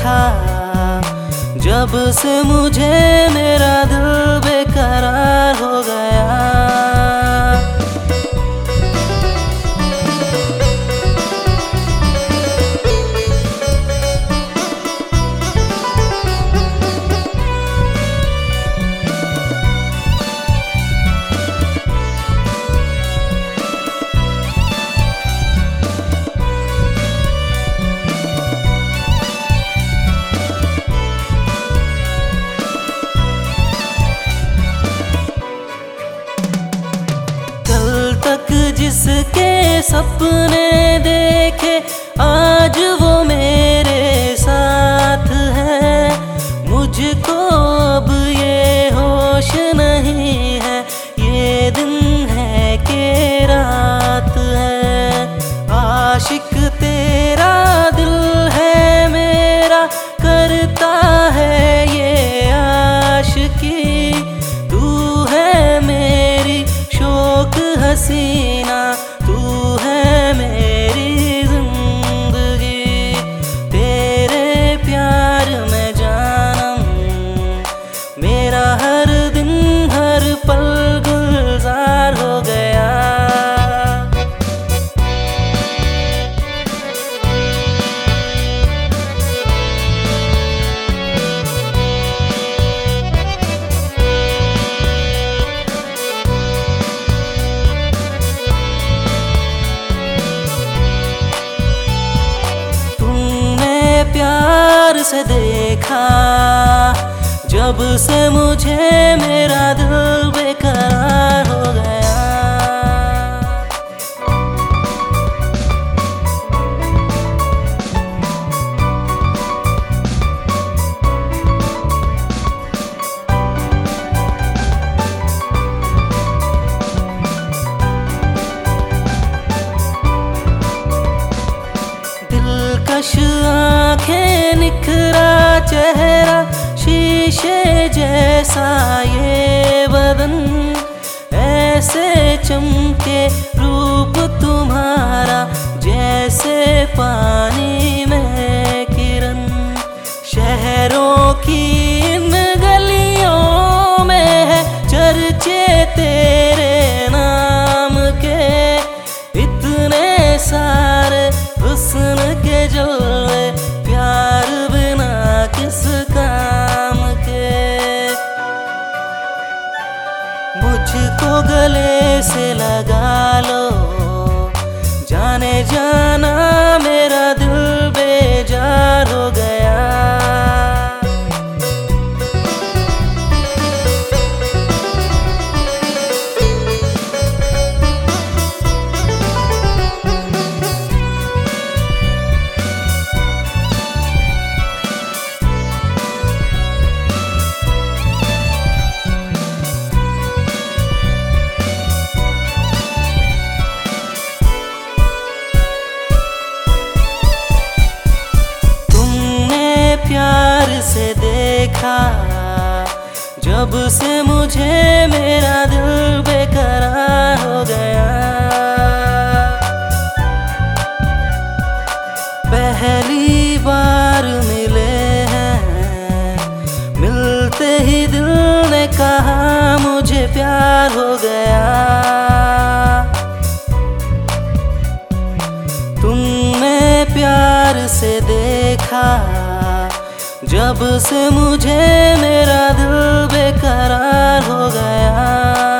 देखा, जब से मुझे मेरा दिल बेकरार हो गया। तक जिसके सपने देखे आज वो मेरे साथ है। मुझको अब ये होश नहीं है, ये दिन है कि रात है। आशिक तेरा दिल है मेरा, करता है ये आशिकी। तू है मेरी शौक हसीना, तू है मेरी जिंदगी। तेरे प्यार में जानम, मेरा हर दिन हर पल गुलजार हो गया। प्यार से देखा, जब से मुझे मेरा दिल बेकरार हो गया। दिलकश आँखें, निखरा चेहरा, शीशे जैसा ये बदन। ऐसे चमके रूप तुम्हारा जैसे पानी में किरण। शहरों की इन गलियों में है चर्चे तेरे नाम के। इतने सारे हुस्न के जलवे, प्यार बिना किस काम के। मुझको गले से लगा लो, जाने जाना मेरा दिल बेजार हो गया। प्यार से देखा, जब से मुझे मेरा दिल बेकरार हो गया। पहली बार मिले हैं, मिलते ही दिल ने कहा मुझे प्यार हो गया। तुमने प्यार से देखा, जब से मुझे मेरा दिल बेकरार हो गया।